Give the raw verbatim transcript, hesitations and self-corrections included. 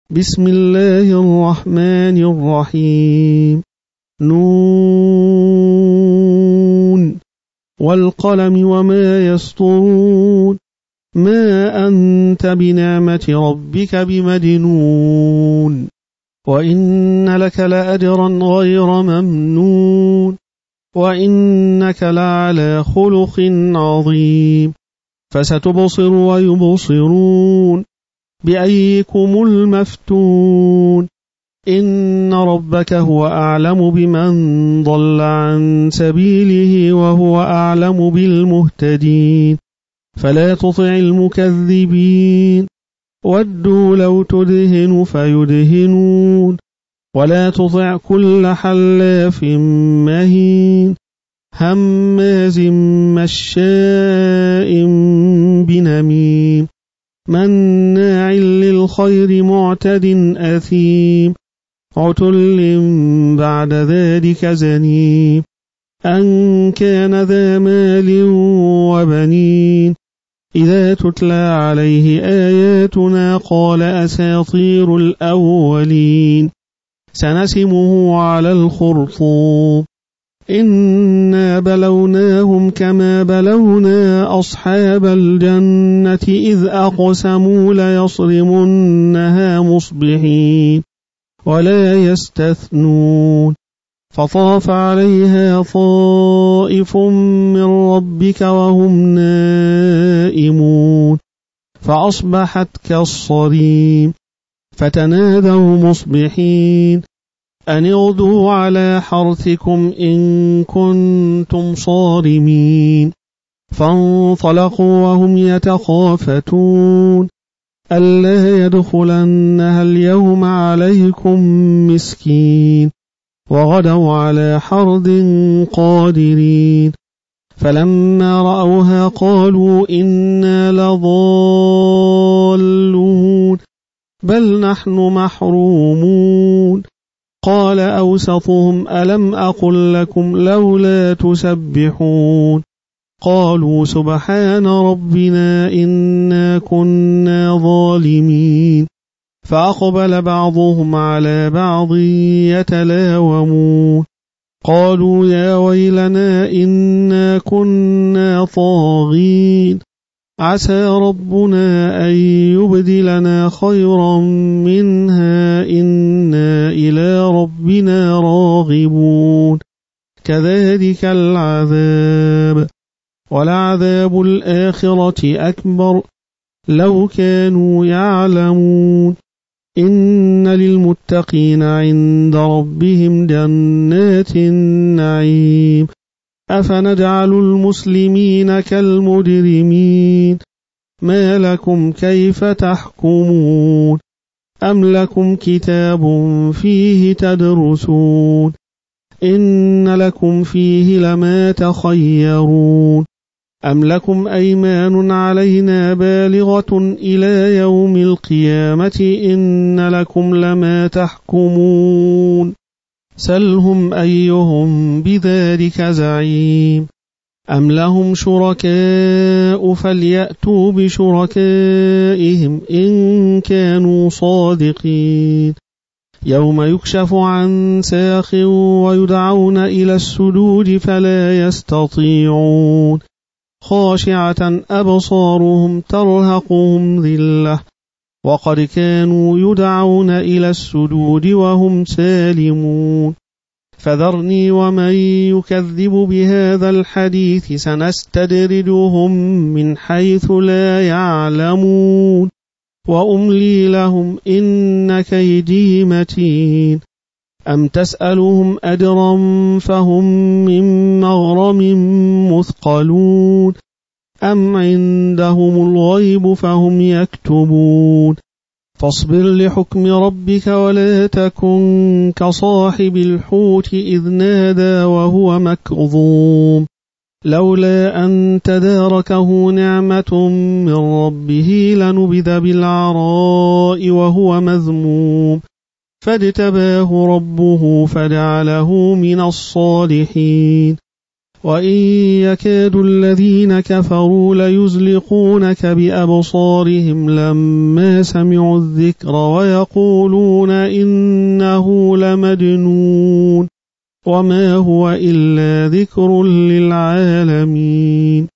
بسم الله الرحمن الرحيم. نون والقلم وما يسطرون ما أنت بنعمة ربك بمجنون وإن لك لأجرا غير ممنون وإنك لعلى خلق عظيم فستبصر ويبصرون بأيكم المفتون إن ربك هو أعلم بمن ضل عن سبيله وهو أعلم بالمهتدين فلا تطع المكذبين ودوا لو تدهن فيدهنون ولا تطع كل حلاف مهين هماز مشاء بنميم مناع للخير معتد أثيم عتل بعد ذلك زنيم أن كان ذا مال وبنين إذا تتلى عليه آياتنا قال أساطير الأولين سنسمه على الخرطوم إنا بلوناهم كما بلونا أصحاب الجنة إذ أقسموا ليصرمنها مصبحين ولا يستثنون فطاف عليها طائف من ربك وهم نائمون فأصبحت كالصريم فتنادوا مصبحين أن اغدوا على حرثكم إن كنتم صارمين فانطلقوا وهم يتخافتون ألا يدخلنها اليوم عليكم مسكين وغدوا على حرد قادرين فلما رأوها قالوا إنا لضالون بل نحن محرومون قال أوسطهم ألم أقل لكم لولا تسبحون قالوا سبحان ربنا إنا كنا ظالمين فأقبل بعضهم على بعض يتلاومون قالوا يا ويلنا إنا كنا طاغين عسى ربنا أن يبدلنا خيرا منها إنا إلى ربنا راغبون كذلك العذاب ولعذاب الآخرة أكبر لو كانوا يعلمون إن للمتقين عند ربهم جنات النعيم أفنجعل المسلمين كالمجرمين ما لكم كيف تحكمون أم لكم كتاب فيه تدرسون إن لكم فيه لما تخيرون أم لكم أيمان علينا بالغة إلى يوم القيامة إن لكم لما تحكمون سلهم أيهم بذلك زعيم أم لهم شركاء فليأتوا بشركائهم إن كانوا صادقين يوم يكشف عن ساق ويدعون إلى السجود فلا يستطيعون خاشعة أبصارهم ترهقهم ذلة وقد كانوا يدعون إلى السجود وهم سالمون فذرني ومن يكذب بهذا الحديث سنستدرجهم من حيث لا يعلمون وأملي لهم إن كيدي متين أم تسألهم أجرا فهم من مغرم مثقلون أم عندهم الغيب فهم يكتبون فاصبر لحكم ربك ولا تكن كصاحب الحوت إذ نادى وهو مكظوم لولا أن تداركه نعمة من ربه لنبذ بالعراء وهو مذموم فاجتباه ربه فجعله من الصالحين وإن يكاد الذين كفروا ليزلقونك بأبصارهم لما سمعوا الذكر ويقولون إنه لمجنون وما هو إلا ذكر للعالمين